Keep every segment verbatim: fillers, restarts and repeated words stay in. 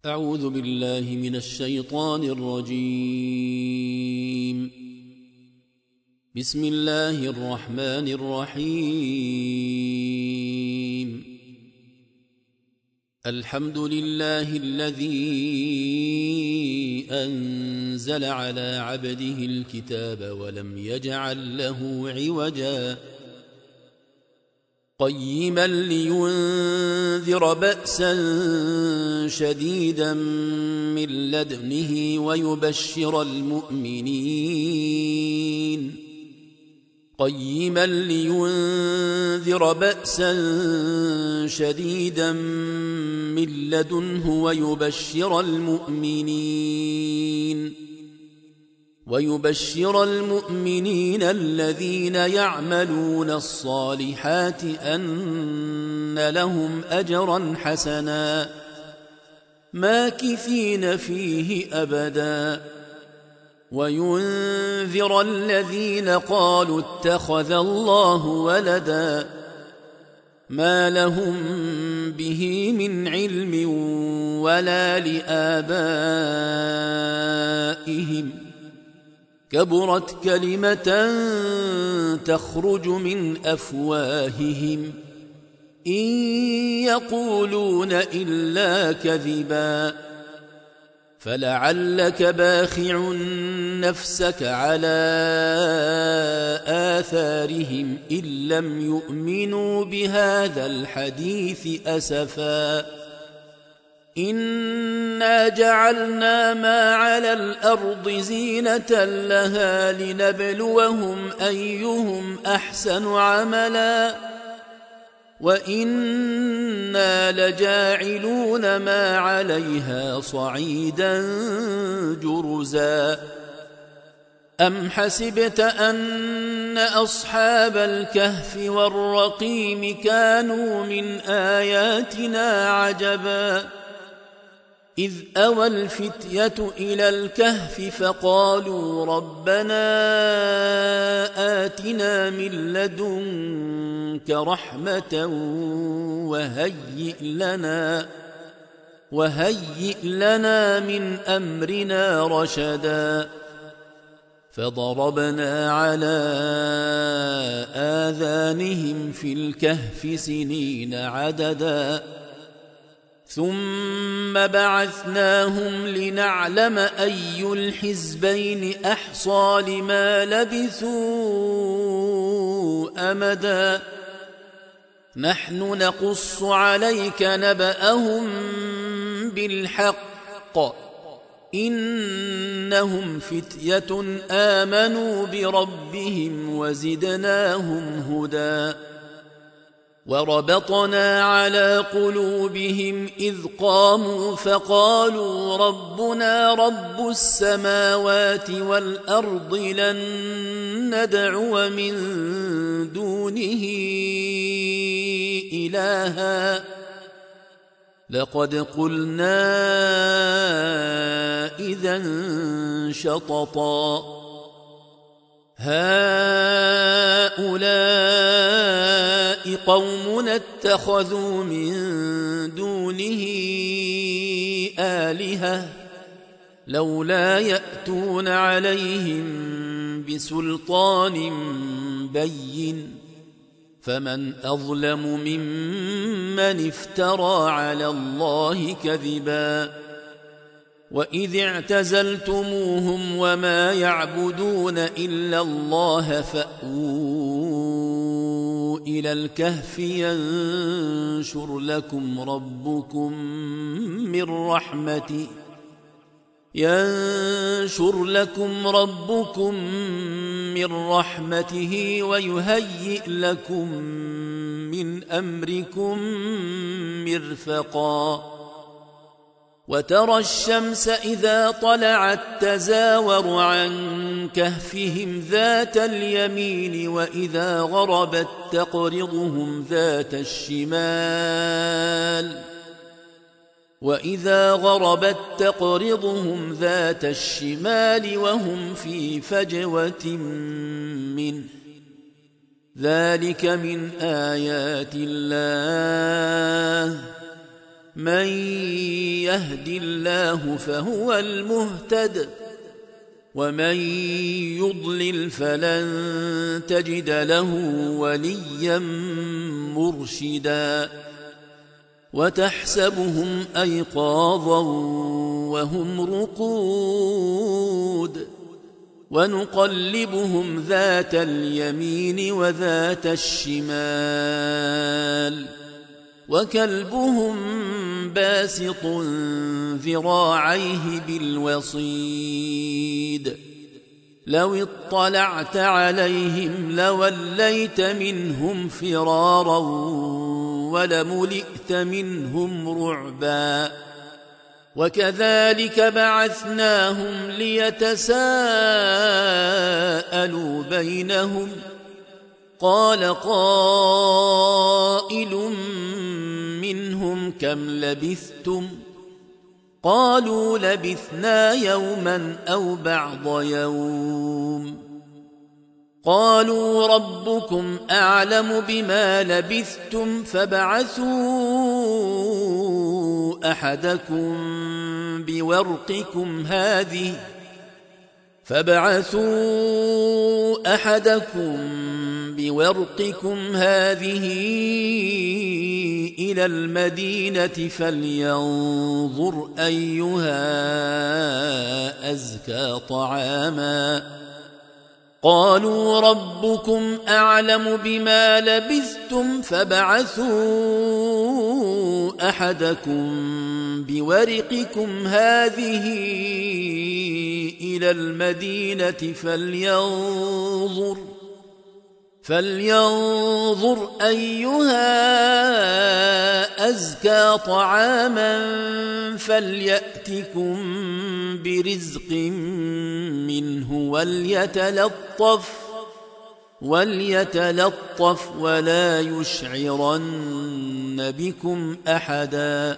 أعوذ بالله من الشيطان الرجيم. بسم الله الرحمن الرحيم. الحمد لله الذي أنزل على عبده الكتاب ولم يجعل له عوجا قيما لينذر بأسا شديدا من لدنه ويبشر المؤمنين قيما لينذر بأسا شديدا من لدنه ويبشر المؤمنين ويبشر المؤمنين الذين يعملون الصالحات أن لهم أجرا حسنا ماكثين فيه أبدا وينذر الذين قالوا اتخذ الله ولدا ما لهم به من علم ولا لآبائهم كبرت كلمة تخرج من أفواههم إن يقولون إلا كذبا فلعلك باخع نفسك على آثارهم إن لم يؤمنوا بهذا الحديث أسفا إنا جعلنا ما على الأرض زينة لها لنبلوهم أيهم أحسن عملا وإنا لجاعلون ما عليها صعيدا جرزا أم حسبت أن أصحاب الكهف والرقيم كانوا من آياتنا عجبا إذ أوى الفتية إلى الكهف فقالوا ربنا آتنا من لدنك رحمة وهيئ لنا وهيئ لنا من أمرنا رشدا فضربنا على آذانهم في الكهف سنين عددا ثم بعثناهم لنعلم أي الحزبين أحصى لما لبثوا أمدا نحن نقص عليك نبأهم بالحق إنهم فتية آمنوا بربهم وزدناهم هدى وربطنا على قلوبهم إذ قاموا فقالوا ربنا رب السماوات والأرض لن ندعو من دونه إلها لقد قلنا إذا شططا هؤلاء قومنا اتخذوا من دونه آلهة لولا يأتون عليهم بسلطان بين فمن أظلم ممن افترى على الله كذبا وإذ اعتزلتموهم وما يعبدون إلا الله فأووا إلى الكهف ينشر لكم ربكم من رحمته ينشر لكم ربكم من رحمته ويهيئ لكم من أمركم مرفقا وترى الشمس إذا طلعت تزاور عن كهفهم ذات اليمين وإذا غربت تقرضهم ذات الشمال وإذا غربت تقرضهم ذات الشمال وهم في فجوة منه ذلك من آيات الله من يهد الله فهو المهتد ومن يضلل فلن تجد له وليا مرشدا وتحسبهم أيقاظا وهم رقود ونقلبهم ذات اليمين وذات الشمال وكلبهم باسط ذراعيه بالوصيد لو اطلعت عليهم لوليت منهم فرارا ولملئت منهم رعبا وكذلك بعثناهم ليتساءلوا بينهم قال قائل منهم كم لبثتم قالوا لبثنا يوما أو بعض يوم قالوا ربكم أعلم بما لبثتم فابعثوا أحدكم بورقكم هذه فابعثوا أحدكم بورقكم هذه إلى المدينة فلينظر أيها أزكى طعاما قالوا ربكم أعلم بما لبثتم فابعثوا أحدكم بورقكم هذه إلى المدينة فلينظر فلينظر أيها أزكى طعاما فليأتكم برزق منه وليتلطف وليتلطف ولا يشعرن بكم أحدا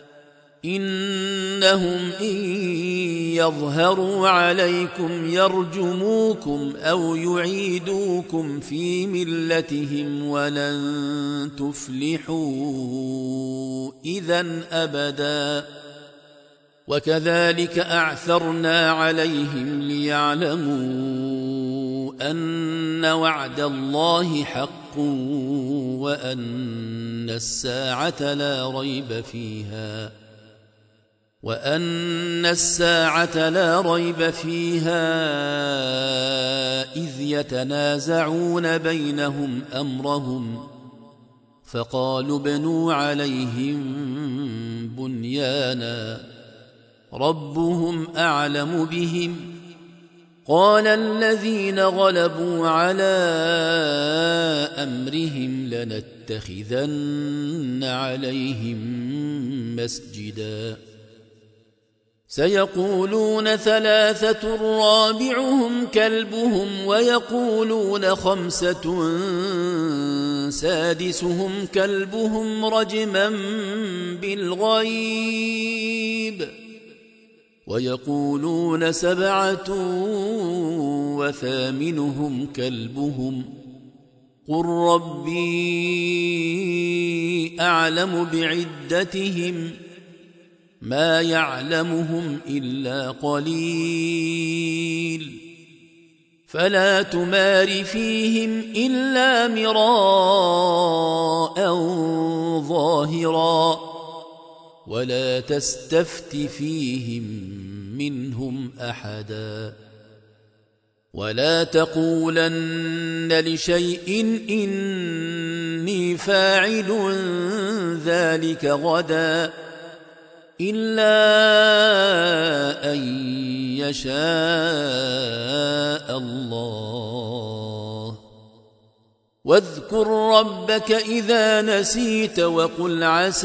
إنهم إن يظهروا عليكم يرجموكم أو يعيدوكم في ملتهم ولن تفلحوا إذن أبدا وكذلك أعثرنا عليهم ليعلموا أن وعد الله حق وأن الساعة لا ريب فيها وأن الساعة لا ريب فيها إذ يتنازعون بينهم أمرهم فقالوا ابنوا عليهم بنيانا ربهم أعلم بهم قال الذين غلبوا على أمرهم لنتخذن عليهم مسجدا سيقولون ثلاثة رابعهم كلبهم ويقولون خمسة سادسهم كلبهم رجما بالغيب ويقولون سبعة وثامنهم كلبهم قل ربي أعلم بعدتهم ما يعلمهم إلا قليل فلا تمار فيهم إلا مراء ظاهرا ولا تستفت فيهم منهم أحدا ولا تقولن لشيء إني فاعل ذلك غدا إلا أن يشاء الله واذكر ربك إذا نسيت وقل عسى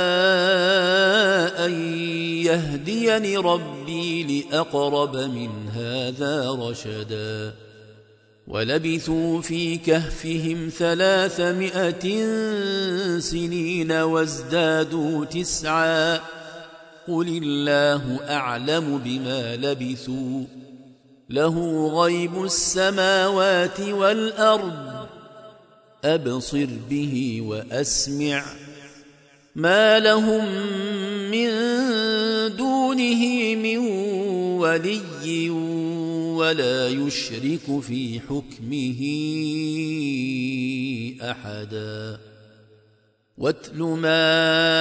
أن يهديني ربي لأقرب من هذا رشدا ولبثوا في كهفهم ثلاثمائة سنين وازدادوا تسعا قل الله أعلم بما لبثوا له غيب السماوات والأرض أبصر به وأسمع ما لهم من دونه من ولي ولا يشرك في حكمه أحدا واتل ما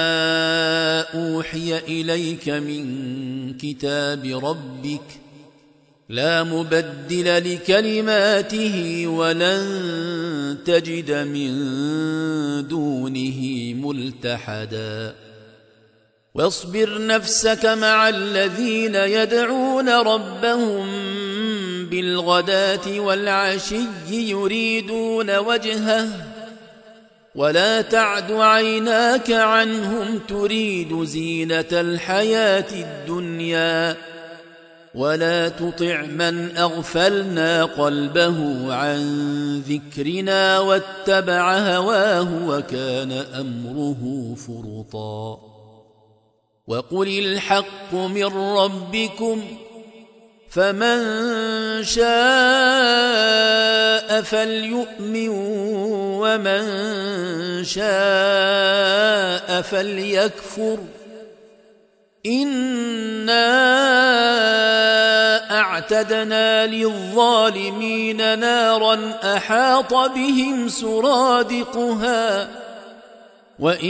أوحي إليك من كتاب ربك لا مبدل لكلماته ولن تجد من دونه ملتحدا واصبر نفسك مع الذين يدعون ربهم بالغداة والعشي يريدون وجهه ولا تعد عيناك عنهم تريد زينة الحياة الدنيا ولا تطع من أغفلنا قلبه عن ذكرنا واتبع هواه وكان أمره فرطا وقل الحق من ربكم فمن شاء فليؤمن ومن شاء فليكفر إنا أعتدنا للظالمين نارا أحاط بهم سرادقها وإن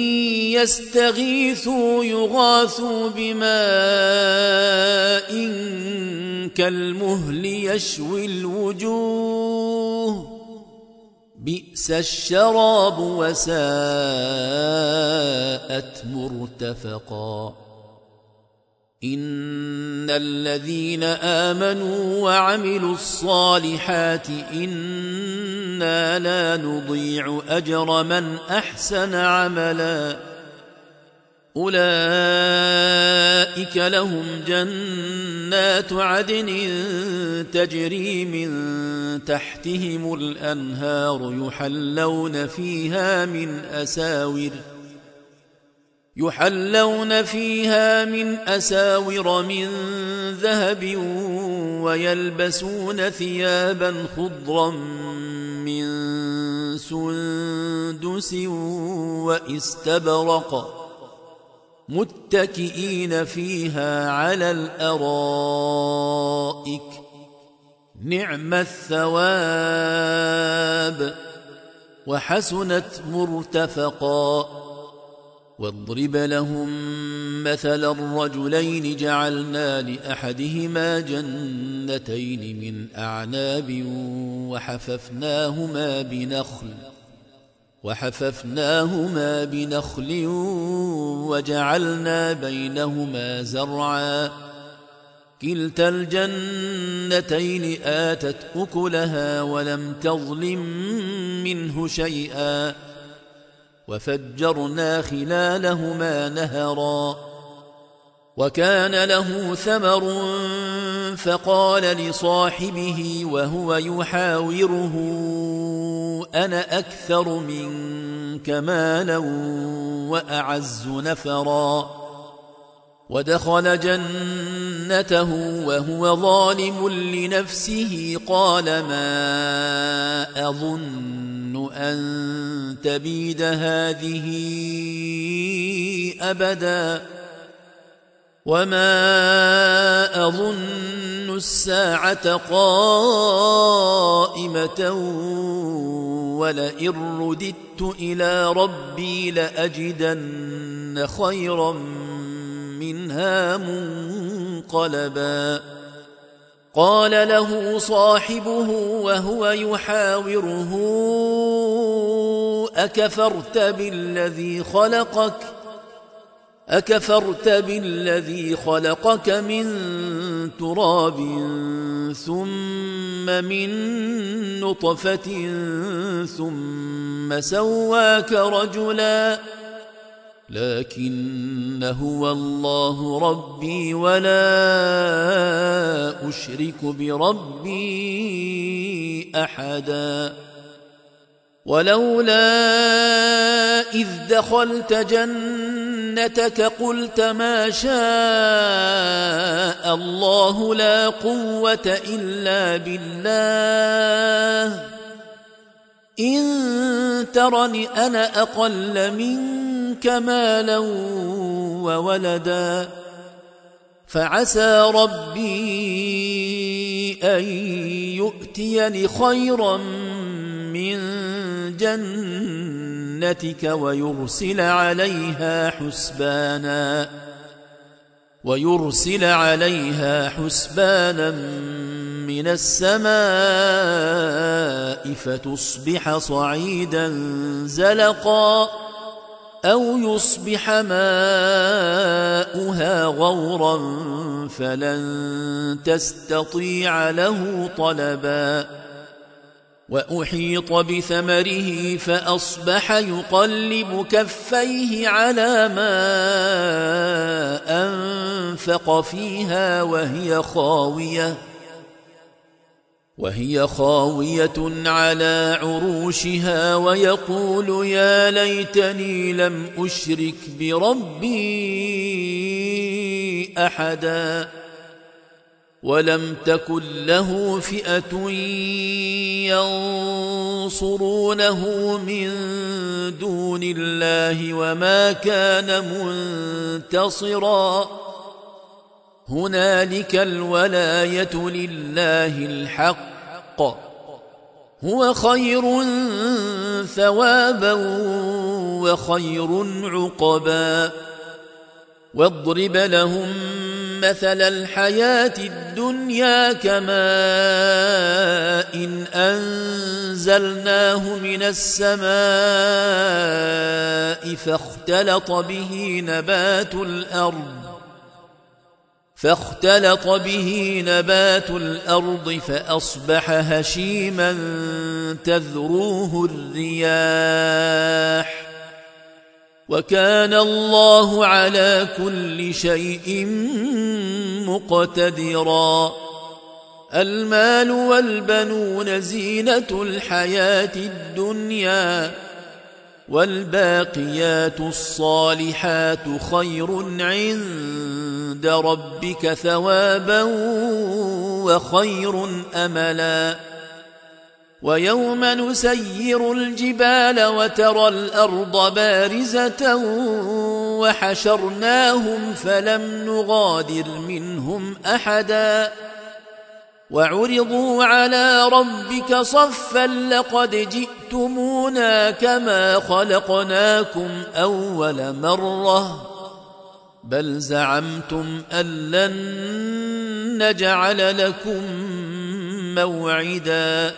يستغيثوا يغاثوا بماء كالمهل يشوي الوجوه بئس الشراب وساءت مرتفقا إن الذين آمنوا وعملوا الصالحات إنا لا نضيع أجر من أحسن عملا أولئك لهم جنات عدن تجري من تحتهم الأنهار يحلون فيها من أساور يحلون فيها من أساور من ذهب ويلبسون ثيابا خضرا من سندس واستبرق متكئين فيها على الأرائك نعم الثواب وحسنت مرتفقا واضرب لهم مثل الرجلين جعلنا لأحدهما جنتين من أعناب وحففناهما بنخل وحففناهما بنخل وجعلنا بينهما زرعا كلتا الجنتين آتت أكلها ولم تظلم منه شيئا وفجرنا خلالهما نهرا وكان له ثمر فقال لصاحبه وهو يحاوره أنا أكثر منك مالا وأعز نفرا ودخل جنته وهو ظالم لنفسه قال ما أظن أن تبيد هذه أبدا وما أظن الساعة قائمة ولئن رددت إلى ربي لأجدن خيرا منها منقلبا قال له صاحبه وهو يحاوره أكفرت بالذي خلقك أكفرت بالذي خلقك من تراب ثم من نطفة ثم سواك رجلا لكن هو الله ربي ولا أشرك بربي أحدا ولولا إذ دخلت جنتك قلت ما شاء الله لا قوة إلا بالله إن ترني أنا أقل منك منك مالا وولدا فعسى ربي أن يؤتيني خيرا من جنتك ويرسل عليها حسبانا ويرسل عليها حسبانا من السماء فتصبح صعيدا زلقا أو يصبح ماؤها غورا فلن تستطيع له طلبا وأحيط بثمره فأصبح يقلب كفيه على ما أنفق فيها وهي خاوية وهي خاوية على عروشها ويقول يا ليتني لم أشرك بربي أحدا ولم تكن له فئة ينصرونه من دون الله وما كان منتصرا هنالك الولاية لله الحق هو خير ثوابا وخير عقبا واضرب لهم مثل الحياة الدنيا كماء إن أنزلناه من السماء فاختلط به نبات الأرض فاختلط به نبات الأرض فأصبح هشيما تذروه الرياح وكان الله على كل شيء مقتدرا المال والبنون زينة الحياة الدنيا والباقيات الصالحات خير عند ربك ثوابا وخير أملا ويوم نسير الجبال وترى الأرض بارزة وحشرناهم فلم نغادر منهم أحدا وعرضوا على ربك صفا لقد جئتمونا كما خلقناكم أول مرة بل زعمتم أن لن نجعل لكم موعدا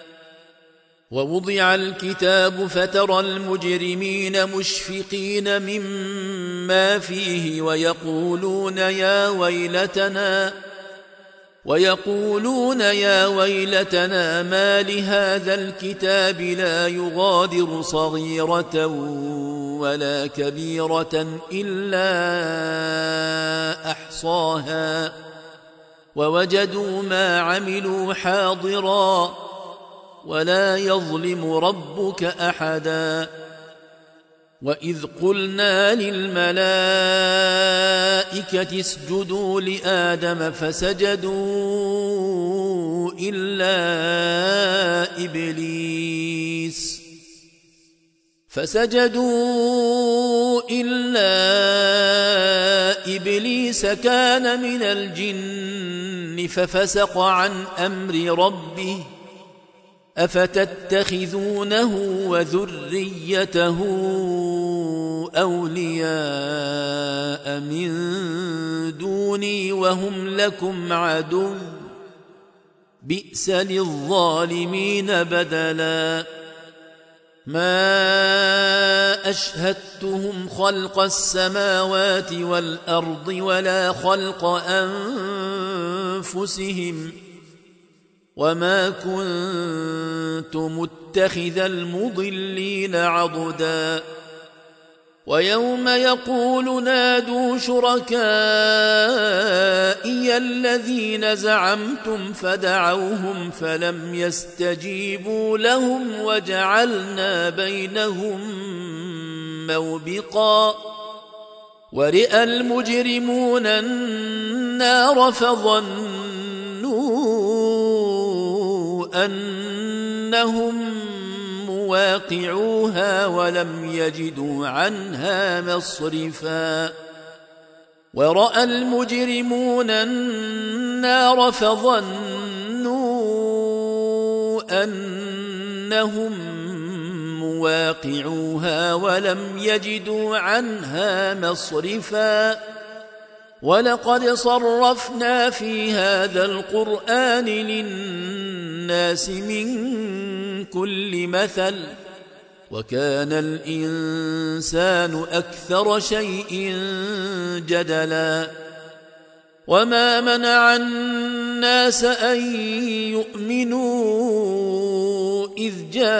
ووضع الكتاب فترى المجرمين مشفقين مما فيه ويقولون يا ويلتنا ويقولون يا ويلتنا ما لهذا الكتاب لا يغادر صغيرة ولا كبيرة إلا أحصاها ووجدوا ما عملوا حاضرا ولا يظلم ربك أحدا وإذ قلنا للملائكة اسجدوا لآدم فسجدوا إلا إبليس فسجدوا إلا إبليس كان من الجن ففسق عن أمر ربه أفتتخذونه وذريته أولياء من دوني وهم لكم عدو بئس للظالمين بدلا ما أشهدتهم خلق السماوات والأرض ولا خلق أنفسهم وما كنت متخذ المضلين عضدا ويوم يقول نادوا شركائي الذين زعمتم فدعوهم فلم يستجيبوا لهم وجعلنا بينهم موبقا ورئ المجرمون النار فظنوا أنهم مواقعوها ولم يجدوا عنها مصرفا ورأى المجرمون النار فظنوا أنهم مواقعوها ولم يجدوا عنها مصرفا ولقد صرفنا في هذا القرآن للناس من كل مثل وكان الإنسان أكثر شيء جدلا وما منع الناس أن يؤمنوا إذ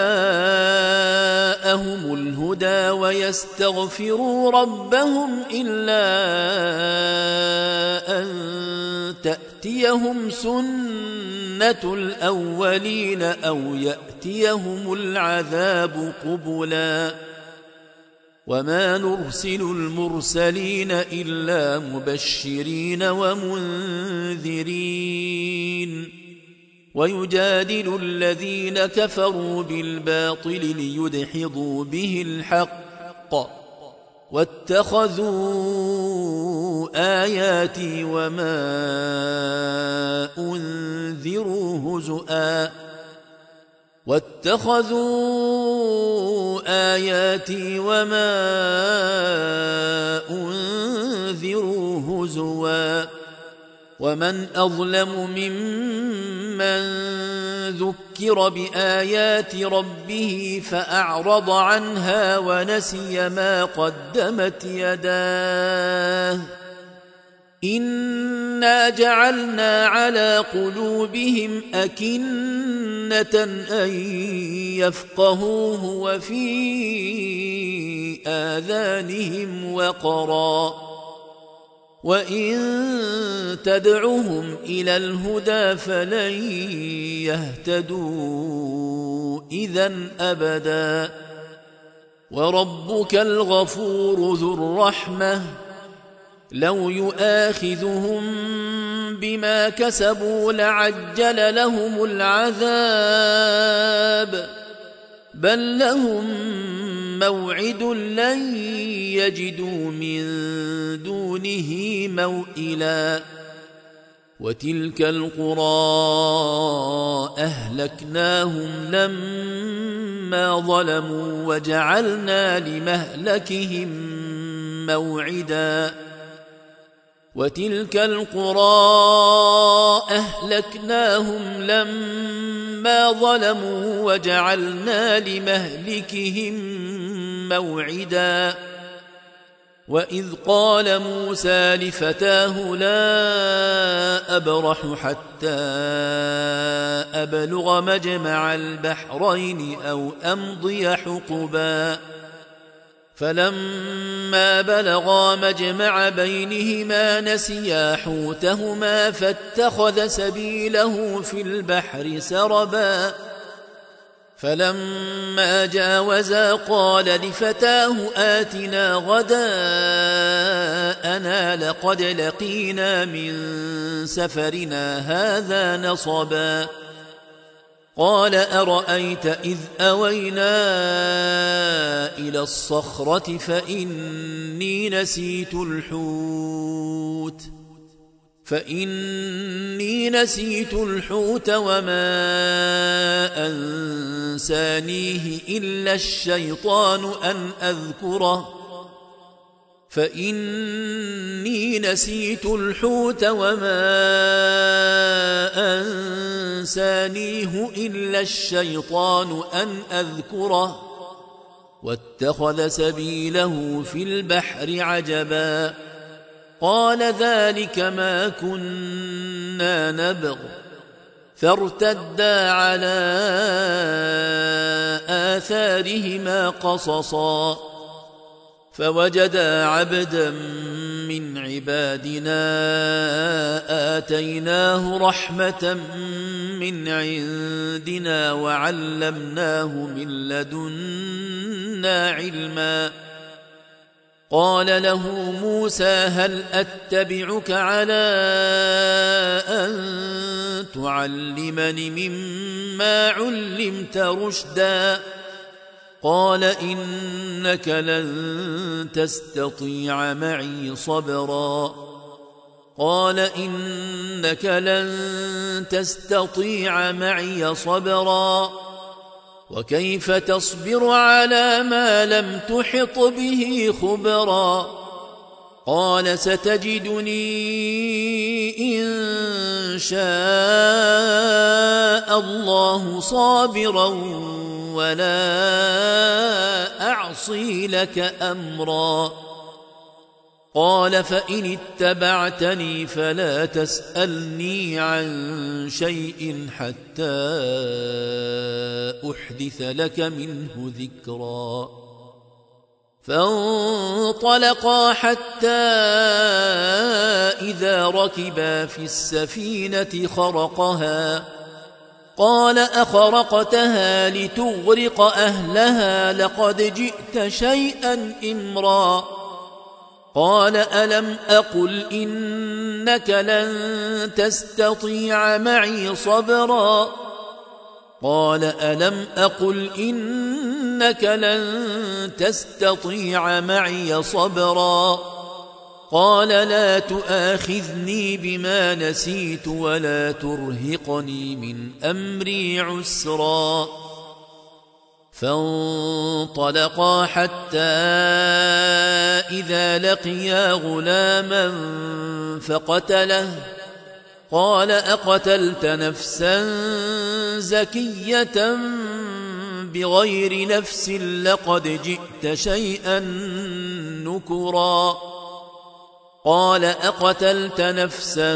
جاءهم الهدى ويستغفروا ربهم إلا أن تأتيهم سنة الأولين أو يأتيهم العذاب قبلا وما نرسل المرسلين إلا مبشرين ومنذرين ويجادل الذين كفروا بالباطل ليدحضوا به الحق واتخذوا آياتي وما أنذروا هزؤا واتخذوا آياتي وما أنذروا هزوا ومن أظلم ممن ذكر بآيات ربه فأعرض عنها ونسي ما قدمت يداه إنا جعلنا على قلوبهم أكنة أن يفقهوه وفي آذانهم وقرا وإن تدعهم إلى الهدى فلن يهتدوا إذن أبدا وربك الغفور ذو الرحمة لو يؤاخذهم بما كسبوا لعجل لهم العذاب بل لهم موعد لن يجدوا من دونه موئلا وتلك القرى أهلكناهم لما ظلموا وجعلنا لمهلكهم موعدا وتلك القرى أهلكناهم لما ظلموا وجعلنا لمهلكهم موعدا وإذ قال موسى لفتاه لا أبرح حتى أبلغ مجمع البحرين أو أمضي حقبا فلما بلغا مجمع بينهما نسيا حوتهما فاتخذ سبيله في البحر سربا فلما جاوزا قال لفتاه آتنا غداءنا لقد لقينا من سفرنا هذا نصبا قال أرأيت إذ أوينا إلى الصخرة فإني نسيت الحوت فإني نسيت الحوت وما أنسانيه إلا الشيطان أن أذكره فإني نسيت الحوت وما أنسانيه إلا الشيطان أن أذكره واتخذ سبيله في البحر عجبا قال ذلك ما كنا نبغ فارتدا على آثارهما قصصا فوجدا عبدا من عبادنا آتيناه رحمة من عندنا وعلمناه من لدنا علما قال له موسى هل أتبعك على أن تعلمني مما علمت رشدا قال إنك لن تستطيع معي صبرا قال إنك لن تستطيع معي صبرا وكيف تصبر على ما لم تحط به خبرا قال ستجدني إن شاء الله صابرا ولا أعصي لك أمرا قال فإن اتبعتني فلا تسألني عن شيء حتى أحدث لك منه ذكرا فانطلقا حتى إذا ركبا في السفينة خرقها قال أخرقتها لتغرق أهلها لقد جئت شيئا إمرا قال ألم أقل إنك لن تستطيع معي صبرا قال ألم أقل إنك لن تستطيع معي صبرا قال لا تؤاخذني بما نسيت ولا ترهقني من أمري عسرا فانطلقا حتى إذا لقيا غلاما فقتله قال أقتلت نفسا زكية بغير نفس لقد جئت شيئا نكرا قال أقتلت نفسا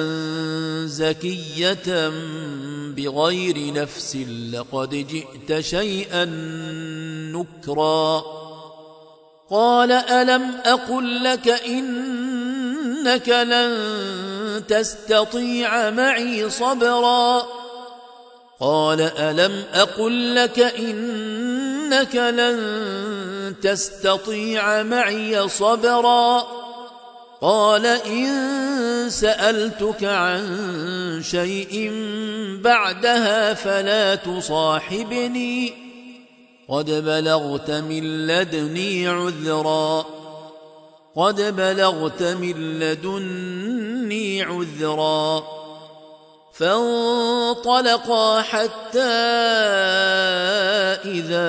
زكية بغير نفس لقد جئت شيئا نكرا قال ألم أقل لك إنك لن تستطيع معي صبرا قال ألم أقل لك إنك لن تستطيع معي صبرا قال إن سألتك عن شيء بعدها فلا تصاحبني قد بلغت من لدني عذرا قد بلغت من لدني عذرا فانطلقا حتى إذا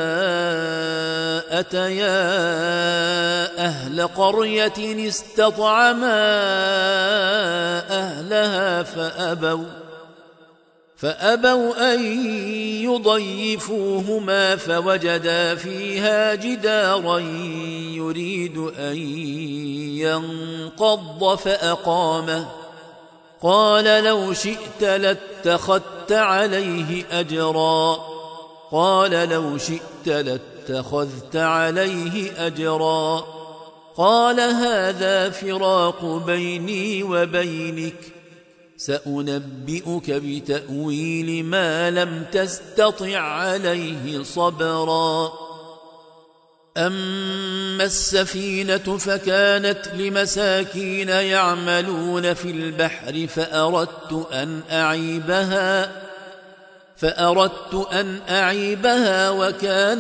أتيا أهل قرية استطعما أهلها فأبوا فأبوا أن يضيفوهما فوجدا فيها جدارا يريد أن ينقض فأقامه قال لو شئت لاتخذت عليه أجرا قال لو شئت لاتخذت عليه أجرا قال هذا فراق بيني وبينك سأنبئك بتأويل ما لم تستطع عليه صبرا أما السفينة فكانت لمساكين يعملون في البحر فأردت أن أعيبها فأردت أن أعيبها وكان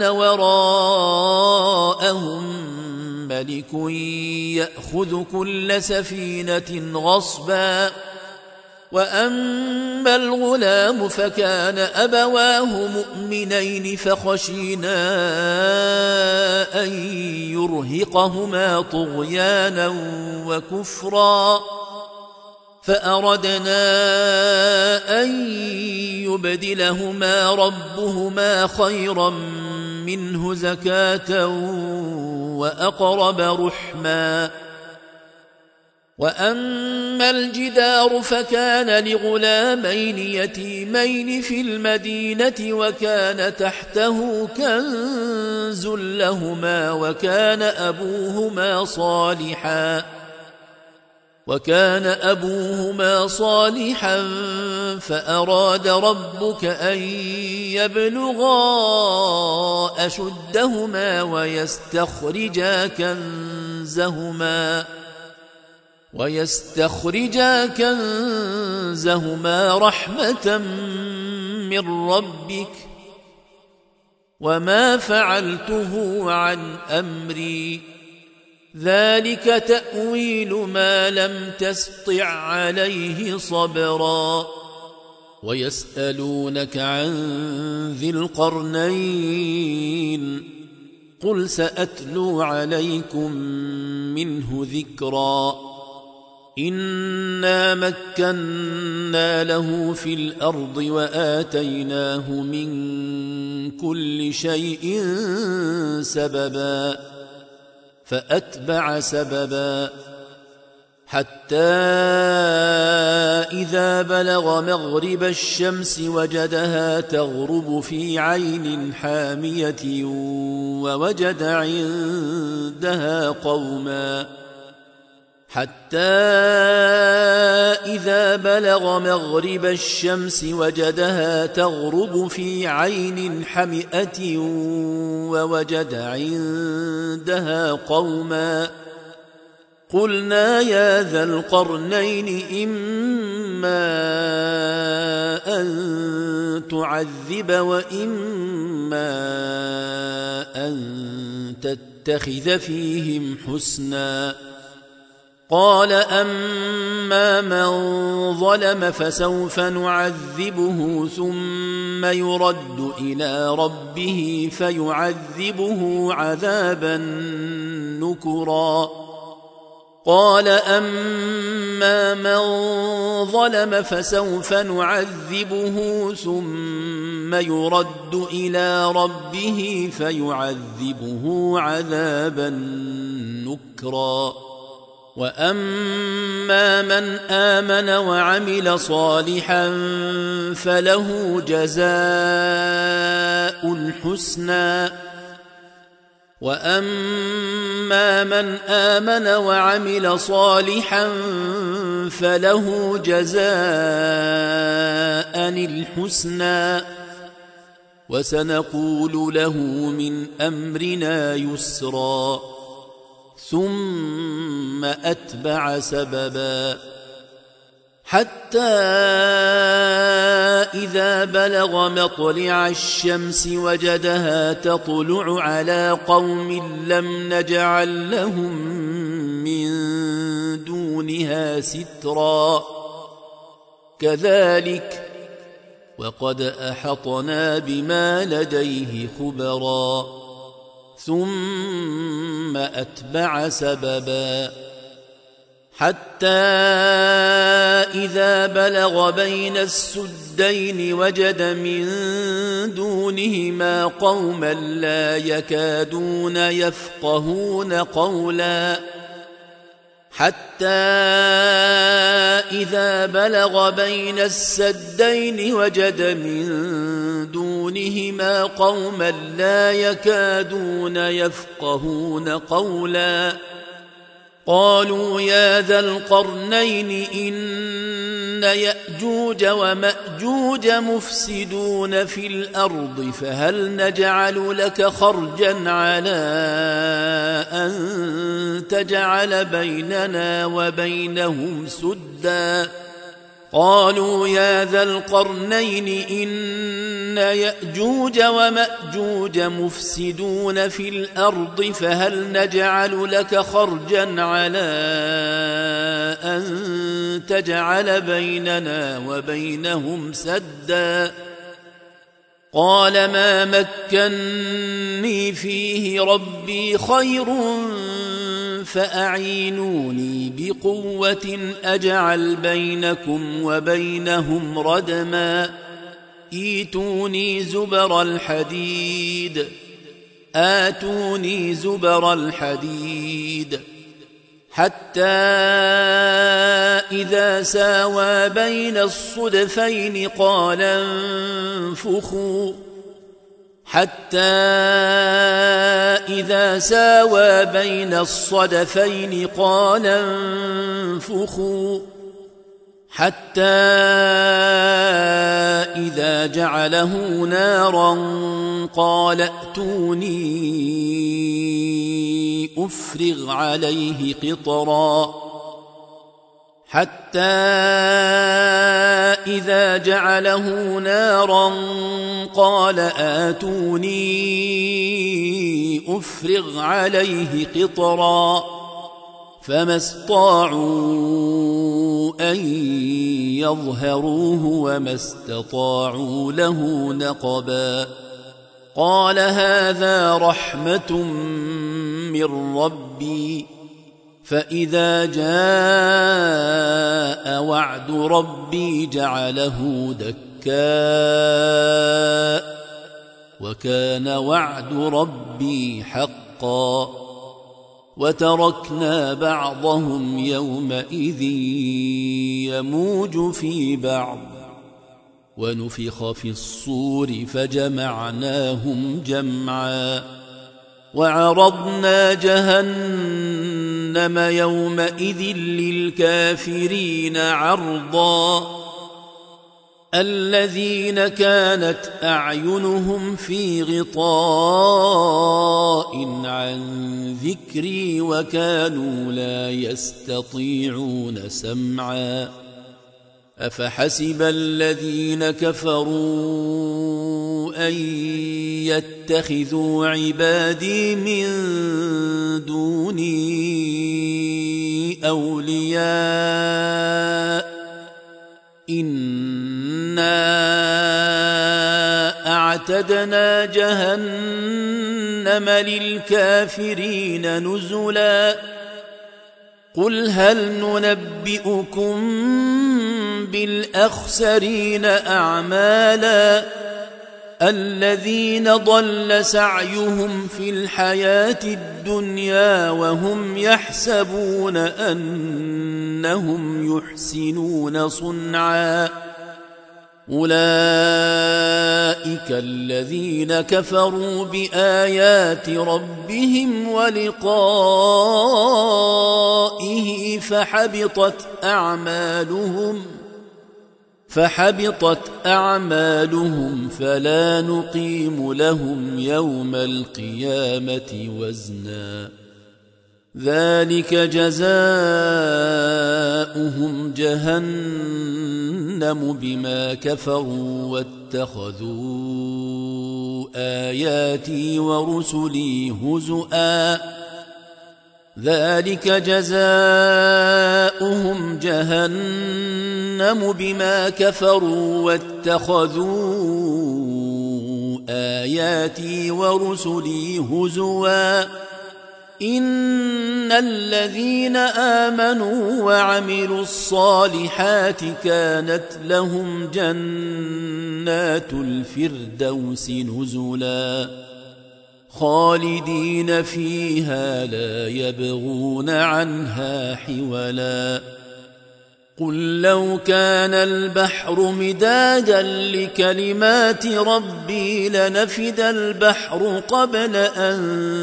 وراءهم ملك يأخذ كل سفينة غصبا وأما الغلام فكان أبواه مؤمنين فخشينا أن يرهقهما طغيانا وكفرا فأردنا أن يبدلهما ربهما خيرا منه زكاة وأقرب رحما وأما الجدار فكان لغلامين يتيمين في المدينة وكان تحته كنز لهما وكان أبوهما صالحا وكان أبوهما صالحا فأراد ربك أن يبلغا أشدهما ويستخرجا كنزهما ويستخرجا كنزهما رحمة من ربك وما فعلته عن أمري ذلك تأويل ما لم تسطع عليه صبرا ويسألونك عن ذي القرنين قل سأتلو عليكم منه ذكرا إنا مكنا له في الأرض وآتيناه من كل شيء سببا فأتبع سببا حتى إذا بلغ مغرب الشمس وجدها تغرب في عين حامية ووجد عندها قوما حتى إذا بلغ مغرب الشمس وجدها تغرب في عين حمئة ووجد عندها قوما قلنا يا ذا القرنين إما أن تعذب وإما أن تتخذ فيهم حسنا قال أما من ظلم فسوف نعذبه ثم يرد إلى ربه فيعذبه عذابا نكرا قال أما من ظلم فسوف نعذبه ثم يرد إلى ربه فيعذبه عذابا نكرا وأما من آمن وعمل صالحا فله جزاء الحسنى وأما من آمن وعمل صالحا فله جزاء الحسنى وسنقول له من أمرنا يسرا ثم أتبع سببا حتى إذا بلغ مطلع الشمس وجدها تطلع على قوم لم نجعل لهم من دونها سترا كذلك وقد أحطنا بما لديه خبرا ثم أتبع سببا حتى إذا بلغ بين السدين وجد من دونهما قوما لا يكادون يفقهون قولا حتى إذا بلغ بين السدين وجد من دونهما قوما لا يكادون يفقهون قولا قالوا يا ذا القرنين إن يأجوج ومأجوج مفسدون في الأرض فهل نجعل لك خرجا على أن تجعل بيننا وبينهم سدا قالوا يا ذا القرنين إن يأجوج ومأجوج مفسدون في الأرض فهل نجعل لك خرجا على أن تجعل بيننا وبينهم سدا قال ما مكني فيه ربي خير فأعينوني بقوة أجعل بينكم وبينهم ردما ايتوني زبر الحديد آتوني زبر الحديد حتى إذا ساوى بين الصدفين قال انفخوا حتى إذا ساوى بين الصدفين قال انفخوا حتى إذا جعله نارا قال ائتوني أفرغ عليه قطرا حتى إذا جعله نارا قال آتوني أفرغ عليه قطرا فما استطاعوا أن يظهروه وما استطاعوا له نقبا قال هذا رحمة من ربي فإذا جاء وعد ربي جعله دكاء وكان وعد ربي حقا وتركنا بعضهم يومئذ يموج في بعض ونفخ في الصور فجمعناهم جمعا وعرضنا جهنم يومئذ للكافرين عرضا الذين كانت أعينهم في غطاء عن ذكري وكانوا لا يستطيعون سمعا أفحسب الذين كفروا أن يتخذوا عبادي من دوني أولياء إنا أعتدنا جهنم للكافرين نزلا قل هل ننبئكم بالأخسرين أعمالا الذين ضل سعيهم في الحياة الدنيا وهم يحسبون أنهم يحسنون صنعا أولئك الذين كفروا بآيات ربهم ولقائه فحبطت أعمالهم فحبطت أعمالهم فلا نقيم لهم يوم القيامة وزنا ذلك جزاؤهم جهنم بما كفروا واتخذوا آياتي ورسلي هزؤا ذلك جزاؤهم جهنم بما كفروا واتخذوا آياتي ورسلي هزوا إن الذين آمنوا وعملوا الصالحات كانت لهم جنات الفردوس نزلا خالدين فيها لا يبغون عنها حولا قل لو كان البحر مدادا لكلمات ربي لنفد البحر قبل أن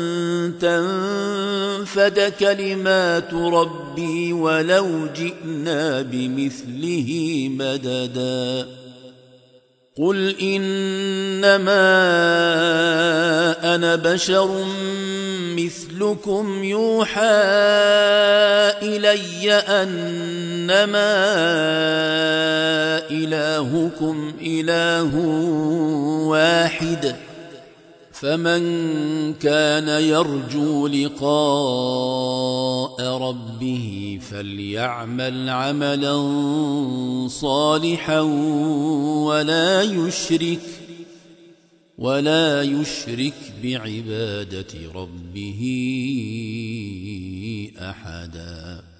تنفد كلمات ربي ولو جئنا بمثله مددا قل إنما أنا بشر مثلكم يوحى إلي أنما إلهكم إله واحد فمن كان يرجو لقاء ربه فليعمل عملا صالحا ولا يشرك ولا يشرك بعبادة ربه أحدا.